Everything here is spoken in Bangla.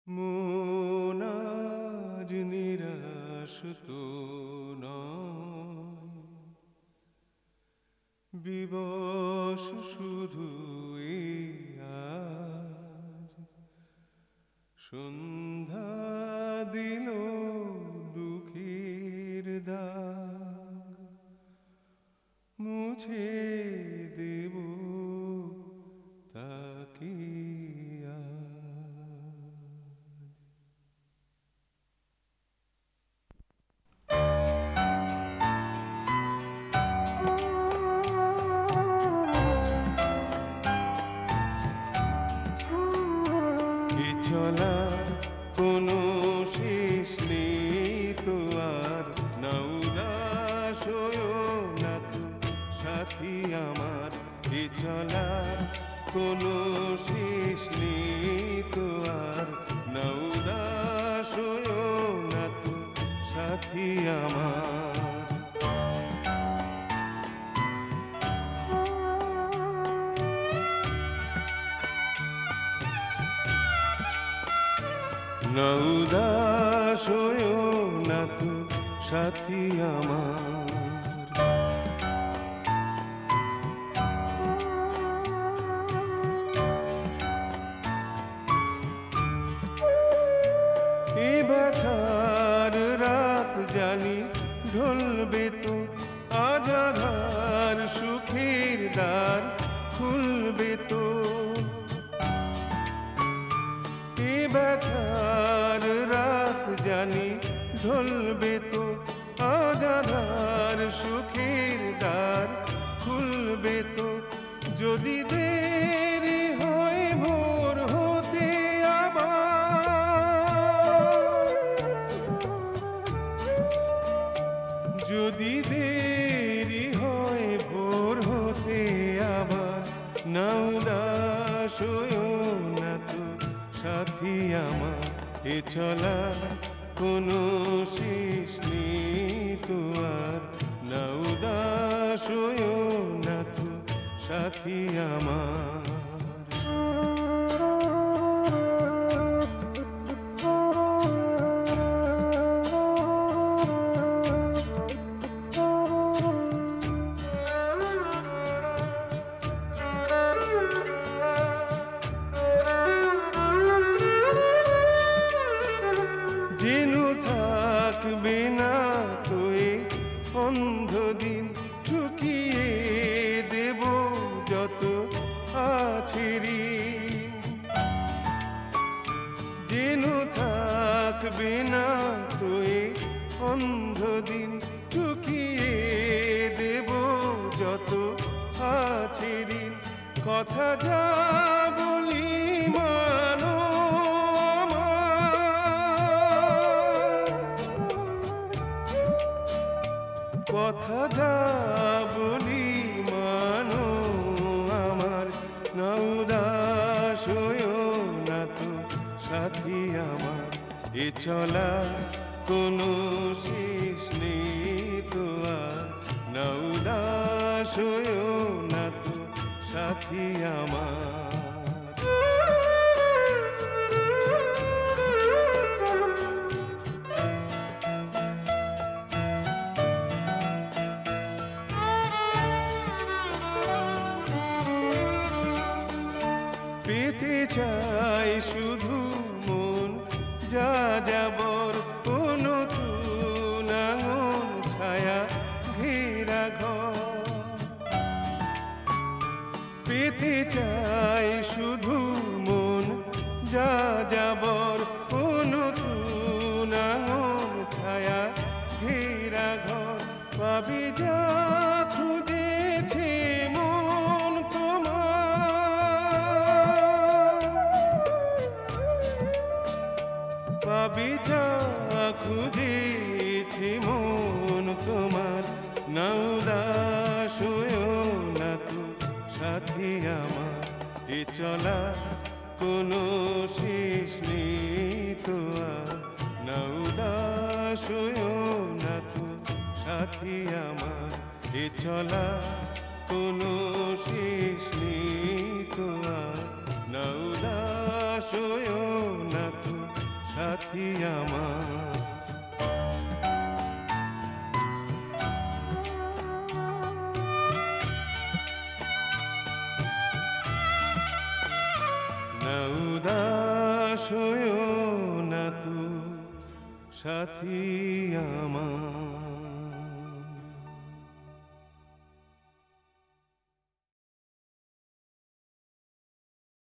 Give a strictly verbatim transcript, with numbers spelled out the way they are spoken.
মন আজ নিরাশ তো নয়, বিবশ শুধু এই আজ। সন্ধ্যা দিল দুঃখের দাগ, মুছে দেব তাকে আজ। এ চলা কোনো শেষ নেই তো আর, না উদাস হয়ো না তো সাথী আমার। এ চলা কোনো শেষ নেই তো আর, না উদাস হয়ো না তো সাথী আমার। না উদাস হয়ো না তো সাথী আমার। এ ব্যথার রাত জানি ঢলবে তো, আজ আধার সুখের দ্বার খুলবে তো। এ ব্যথার রাত জানি ঢলবে তো, আজ আধার সুখের দ্বার খুলবে তো। যদি দেরি হয় ভোর হতে আবার, যদি দেরি হয় ভোর হতে আবার, না উদাস হয়ো না তো সাথী আমার। এ চলা কোনো শেষ নেই তো আর, না উদাস হয়ো না তো সাথী আমার। যেনু থাকবে না তো এ অন্ধদিন, ঠুকিয়ে দেব যত আছে ঋণ। যেনু থাকবে না তো এ অন্ধদিন, ঠুকিয়ে দেব যত আছে ঋণ। কথা যা বলি মানো আমার, কথা যা বলি মানো আমার। না উদাস হয়ো না তো সাথী আমার। এ চলা কোনো শেষ নেই তো আর, না উদাস হয়ো না তো সাথী আমার। পেতে চাই শুধু মন যা যাবর, কোনো নতুন আঙুল ছায়া ঘেরা ঘর। পেতে চাই শুধু মন যা যাবর, কোনো নতুন আঙুল ছায়া ঘেরা ঘর। পাবি যা খুঁজেছে মন তোমার, পাবি যা খুঁজেছে মন তোমার। না উদাস হয়ো না তো সাথী আমার। এ চলা কোনো শেষ নেই তো আর, না উদাস হয়ো না তো সাথী আমার। এ চলা কোনো শেষ নেই তো আর, না উদাস হয়ো না তো সাথী আমার। না উদাস হইও না তু সাথী আমার।